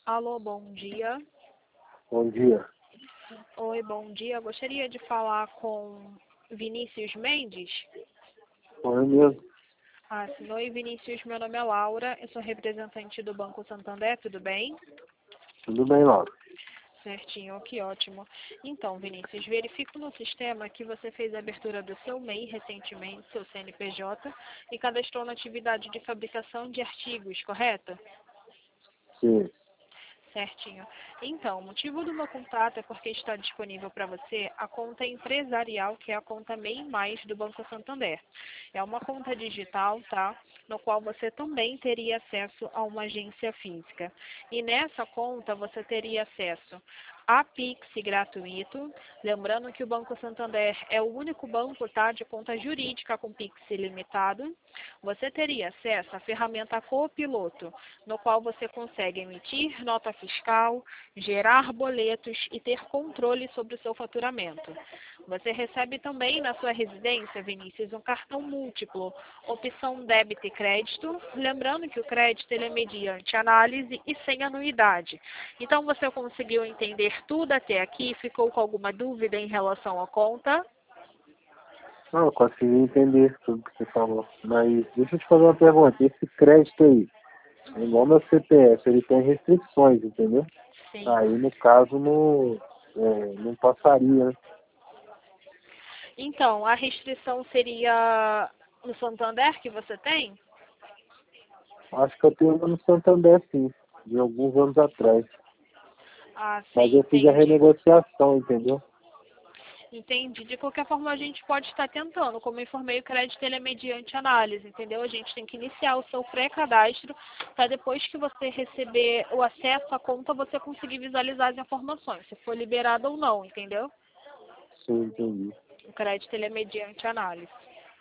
Alô, bom dia. Bom dia. Oi, bom dia. Gostaria de falar com Vinícius Mendes. Oi mesmo. Sim. Oi, Vinícius. Meu nome é Laura. Eu sou representante do Banco Santander. Tudo bem? Tudo bem, Laura? Certinho, que ótimo. Então, Vinícius, verifico no sistema que você fez a abertura do seu MEI recentemente, seu CNPJ, e cadastrou na atividade de fabricação de artigos, correto? Sim. Certinho. Então, o motivo do meu contato é porque está disponível para você a conta empresarial, que é a conta MEI Mais do Banco Santander. É uma conta digital, tá? No qual você também teria acesso a uma agência física. E nessa conta você teria acesso a Pix gratuito. Lembrando que o Banco Santander é o único banco, tá, de conta jurídica com Pix ilimitado. Você teria acesso à ferramenta Copiloto, no qual você consegue emitir nota fiscal, gerar boletos e ter controle sobre o seu faturamento. Você recebe também na sua residência, Vinícius, um cartão múltiplo, opção débito e crédito. Lembrando que o crédito ele é mediante análise e sem anuidade. Então, você conseguiu entender tudo até aqui? Ficou com alguma dúvida em relação à conta? Não, eu consegui entender tudo que você falou. Mas deixa eu te fazer uma pergunta. Esse crédito aí, é igual meu CPF, ele tem restrições, entendeu? Sim. Aí, no caso, não passaria, né? Então, a restrição seria no Santander que você tem? Acho que eu tenho uma no Santander, sim, de alguns anos atrás. Mas Sim, eu fiz a entendi. renegociação, entendeu? Entendi. De qualquer forma, a gente pode estar tentando. Como eu informei, o crédito ele é mediante análise, entendeu? A gente tem que iniciar o seu pré-cadastro para depois que você receber o acesso à conta, você conseguir visualizar as informações, se for liberado ou não, entendeu? Sim, entendi. O crédito ele é mediante análise.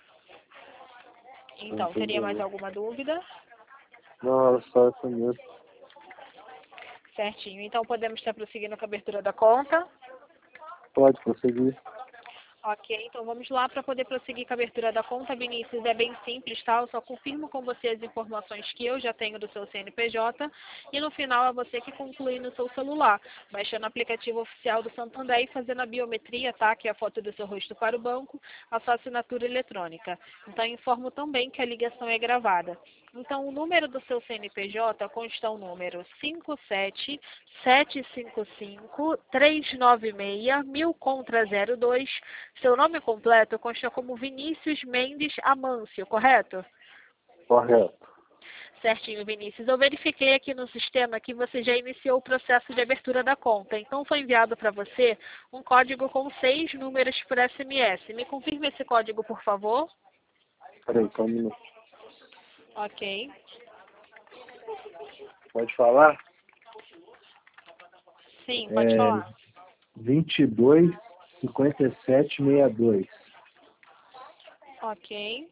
Então, teria mais Entendi. alguma dúvida? Não, era só isso mesmo. Certinho. Então, podemos estar prosseguindo com a abertura da conta. Pode prosseguir. Ok, então vamos lá para poder prosseguir com a abertura da conta, Vinícius. É bem simples, tá? Eu só confirmo com você as informações que eu já tenho do seu CNPJ e no final é você que conclui no seu celular, baixando o aplicativo oficial do Santander e fazendo a biometria, tá? Que é a foto do seu rosto para o banco, a sua assinatura eletrônica. Então, informo também que a ligação é gravada. Então, o número do seu CNPJ consta o número 57755-396-1000 contra 02. Seu nome completo consta como Vinícius Mendes Amâncio, correto? Correto. Certinho, Vinícius. Eu verifiquei aqui no sistema que você já iniciou o processo de abertura da conta. Então, foi enviado para você um código com 6 números por SMS. Me confirme esse código, por favor. Peraí, só um minuto. Ok. Pode falar? Sim, pode falar. 225762. Ok.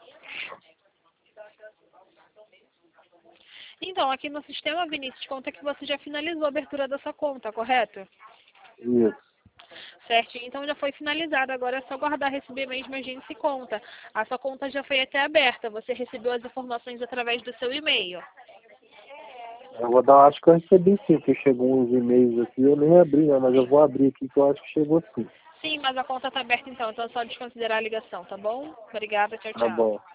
Então, aqui no sistema, Vinícius, conta que você já finalizou a abertura dessa conta, correto? Isso. Certinho, então já foi finalizada. Agora é só guardar, receber mesmo a agência e conta. A sua conta já foi até aberta. Você recebeu as informações através do seu e-mail. Eu vou dar, acho que eu recebi sim, porque chegou uns e-mails aqui, eu nem abri, né, mas eu vou abrir aqui que eu acho que chegou sim. Sim, mas a conta está aberta então é só desconsiderar a ligação, tá bom? Obrigada, tchau, Tá tchau. bom.